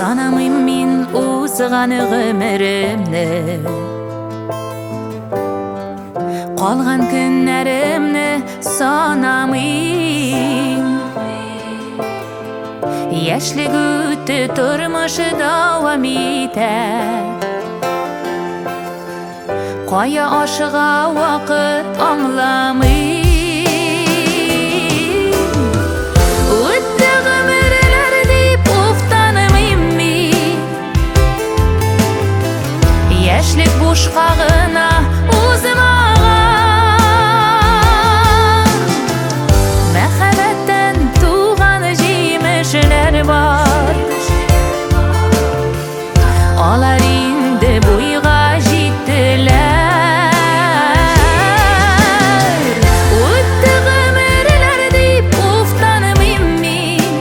Санамыйм мин узган гөмүрүмнү, калган күннәремне санамыйм. Яшьлек үтте, тормыш дәвам итә, кая ашыга вакыт аңламыйм. Үтте гөмүрләр дип уфтанмыйм мин, яшьлек бушка гына узмаган. Мәхәббәттән туган җимешләр бар, алар инде буйга җиттеләр. Үтте гөмүрләр дип уфтанмыйм мин,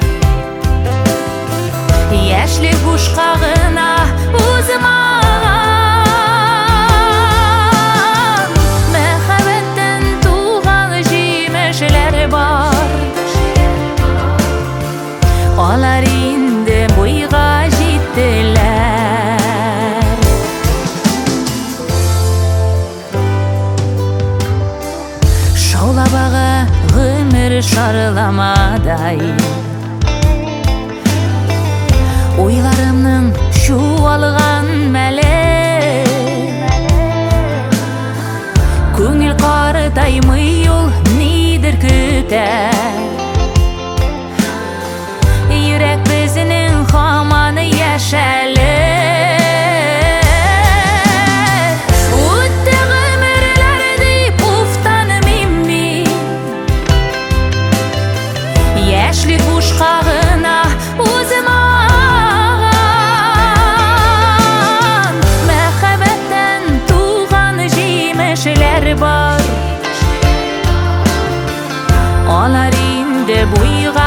яшьлек бушка гына узмаган. Мәхәббәттән туган җимешләр бар, алар инде буйга җиттеләр. Шаулабага гөмүр шарламадай, уйларымның чуалган мәле, күңел картаймый ул нидер көтә. Йөрәк безнең һаман яшәле. Үтте гөмүрләр дип уфтанмыйм мин, яшьлек бушка гына узмаган. Мәхәббәттән туган җимешләр бар, алар инде буйга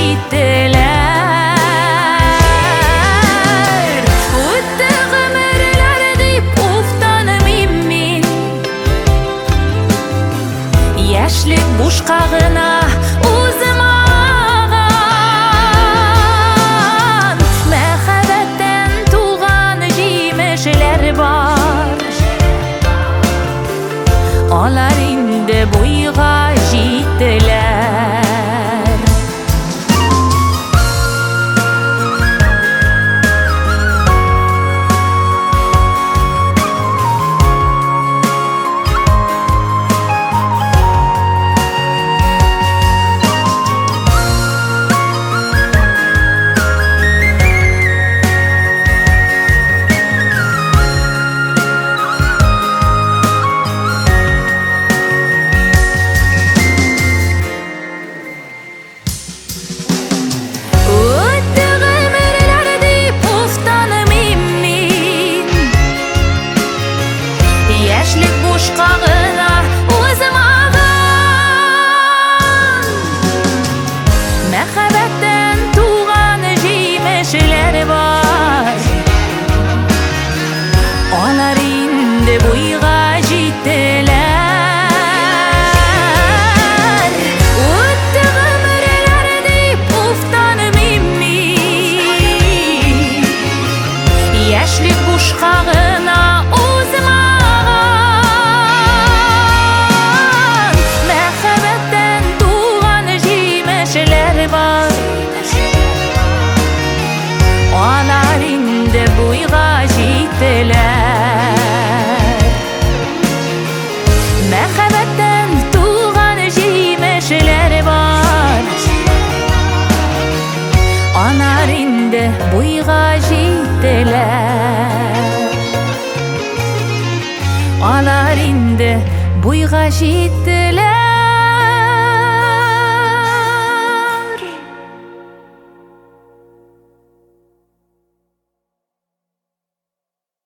җиттеләр. Үтте гөмүрләр дип уфтанмыйм мин, яшьлек бушка гына узмаган. Мәхәббәттән туган җимешләр бар, алар инде буйга җиттеләр. Яшьлек бушка гына узмаган. Мәхәббәттән туган җимешләр бар, алар инде буйга җиттеләр. Үтте гөмүрләр дип уфтанмыйм мин, яшьлек бушка гына узмаган. Мәхәббәттән туган җимешләр бар, алар инде буйга җиттеләр. Мәхәббәттән туган җимешләр бар, алар инде буйга җиттеләр. Алар инде буйга җиттеләр.